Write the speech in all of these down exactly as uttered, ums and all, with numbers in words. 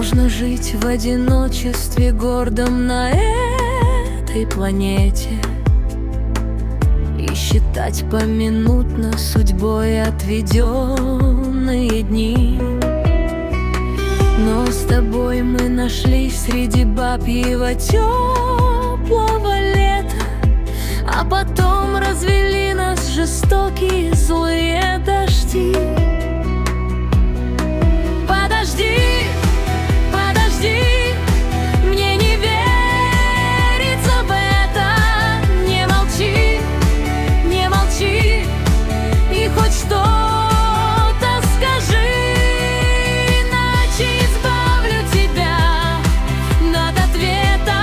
Можно жить в одиночестве гордом на этой планете и считать поминутно судьбой отведенные дни. Но с тобой мы нашли среди бабьего теплого лета, а потом развели нас жестокие злые дожди. Подожди, подожди, мне не верится в это. Не молчи, не молчи, и хоть что-то скажи, иначе избавлю тебя от ответа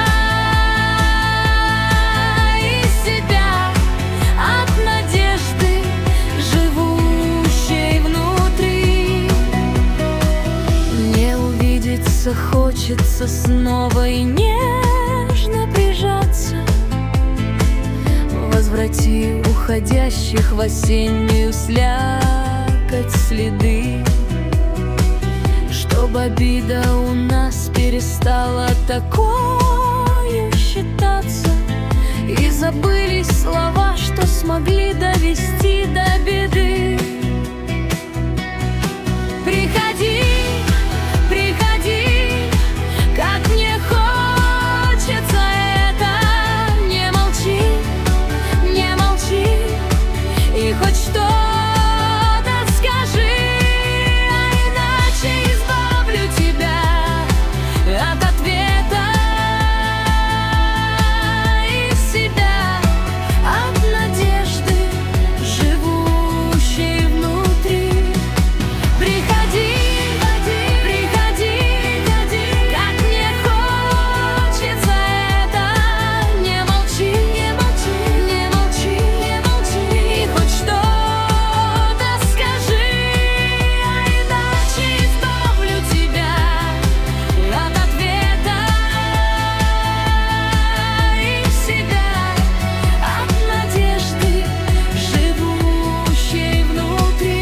и себя, от надежды, живущей внутри. Мне увидеться хочется снова и нежно прижаться. Возврати уходящих в осеннюю слякоть следы, чтоб обида у нас перестала такою считаться, и забылись слова, что смогли довести до беды. Приходи, приходи, как мне хочется это. Не молчи, не молчи, и хоть что-то скажи, а иначе избавлю тебя от ответа и себя, от надежды, живущей внутри. Приходи, приходи, как мне хочется это. Не молчи, не молчи, не молчи, не молчи, и хоть что-то скажи, а иначе избавлю тебя от ответа и себя, от надежды, живущей внутри.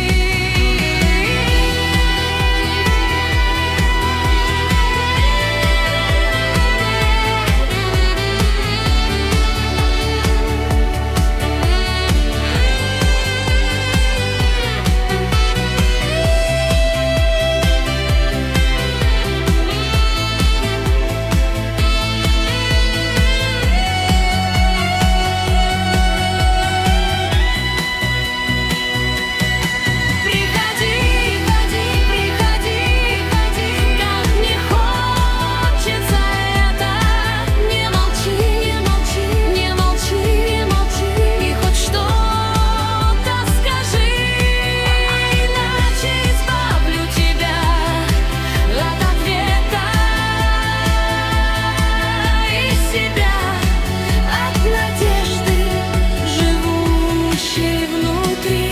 Приходи, приходи, приходи, как мне хочется это. Не молчи, не молчи, не молчи, не молчи, и хоть что-то скажи, иначе избавлю тебя от ответа и себя, от надежды, живущей внутри.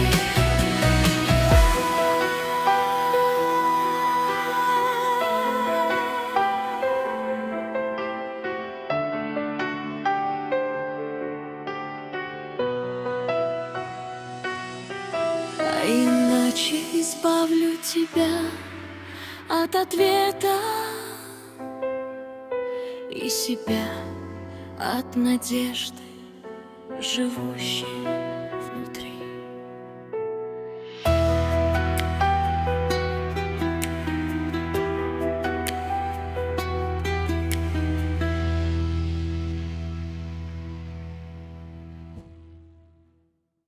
А иначе избавлю тебя от ответа и себя, от надежды, живущей